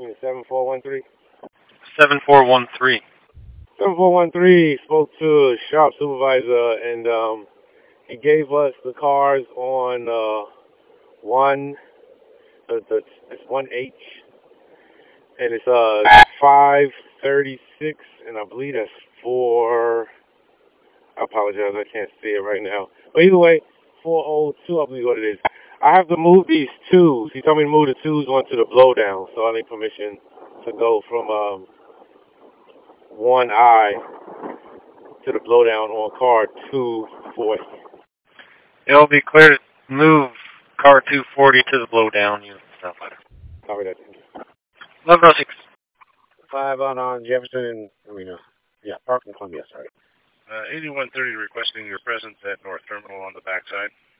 7413. 7413. 7413 spoke to a shop supervisor, and he gave us the cars on one, it's 1H, and it's 536, and I believe that's for, I apologize, I can't see it right now. But either way, 402, I believe what it is. I have to move these twos. He told me to move the twos onto the blowdown, so I need permission to go from one eye to the blowdown on car 240. It'll be clear to move car 240 to the blowdown unit. Stuff like that. Copy that. 1106. 5 on Jefferson, Park and Columbia, sorry. 8130 requesting your presence at North Terminal on the backside.